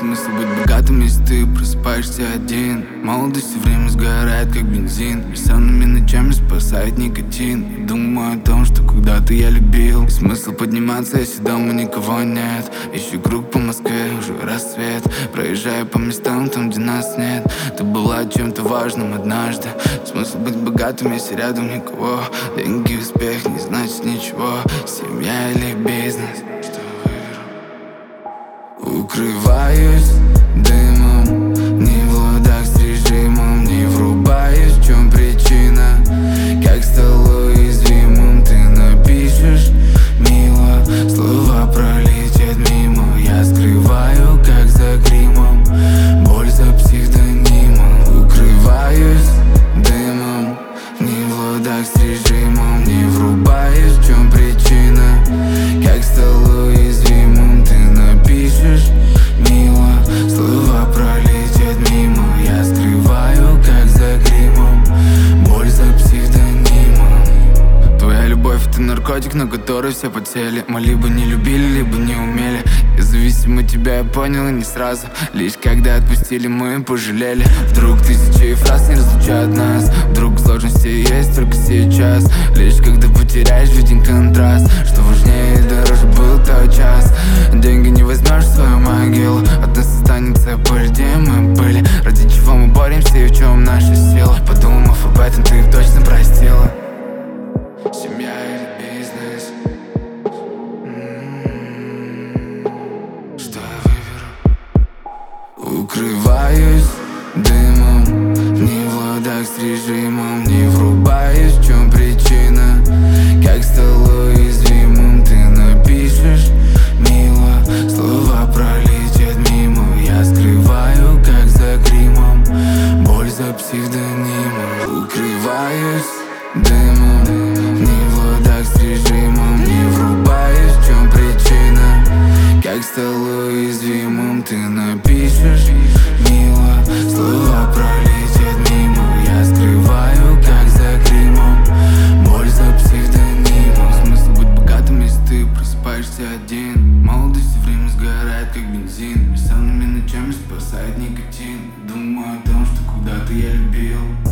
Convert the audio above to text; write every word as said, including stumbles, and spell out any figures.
смысл быть богатым, если ты просыпаешься один? Молодость и время сгорает, как бензин. Бессонными ночами спасает никотин. И думаю о том, что когда-то я любил. И смысл подниматься, если дома никого нет. Ищу круг по Москве, уже рассвет. Проезжаю по местам, там, где нас нет. Ты была чем-то важным однажды. Смысл быть богатым, если рядом никого. Деньги, успех, не значит ничего. Семья или бизнес, что выберу? Укрываюсь дымом, не в ладах с режимом. Не врубаюсь, в чем причина. Как стал уязвимым, ты напишешь мило. Слова пролетят мимо. Я скрываю, как за гримом, боль за псевдонимом. Укрываюсь дымом, не в ладах с режимом. Не врубаюсь, в чем причина. Как стал уязвимым, ты напишешь мило. Слова пролетят мимо. Я скрываю, как за гримом, боль за псевдонимом. Твоя любовь — это наркотик, на который все подсели. Мы либо не любили, либо не умели. Я зависим от тебя, я понял, и не сразу. Лишь когда отпустили, мы пожалели. Вдруг тысячи фраз не разлучают нас. Вдруг сложности есть только сейчас. Лишь когда потеряешь, виден контраст. Что важнее и дороже был тот час. Деньги не возьмешь в свою могилу. От нас останется пыль, где мы были. Ради чего мы боремся и в чем наша сила. Подумав об этом, ты их точно простила. Семья или бизнес? М-м-м. Что я выберу? Укрываюсь дымом, не в ладах с режимом. Не врубаюсь, в чем причина. Как стал уязвимым, ты напишешь мило. Слова пролетят мимо. Я скрываю, как за гримом, боль за псевдонимом. Укрываюсь дымом, не в ладах с режимом. Не врубаюсь, в чем причина. Как стал уязвимым, ты напишешь мило. Слова пролетят мимо. Я скрываю, как за гримом, боль за псевдонимом. Смысл быть богатым, если ты просыпаешься один? Молодость и время сгорает, как бензин. Бессонными ночами спасает никотин. Думаю о том, что когда-то я любил.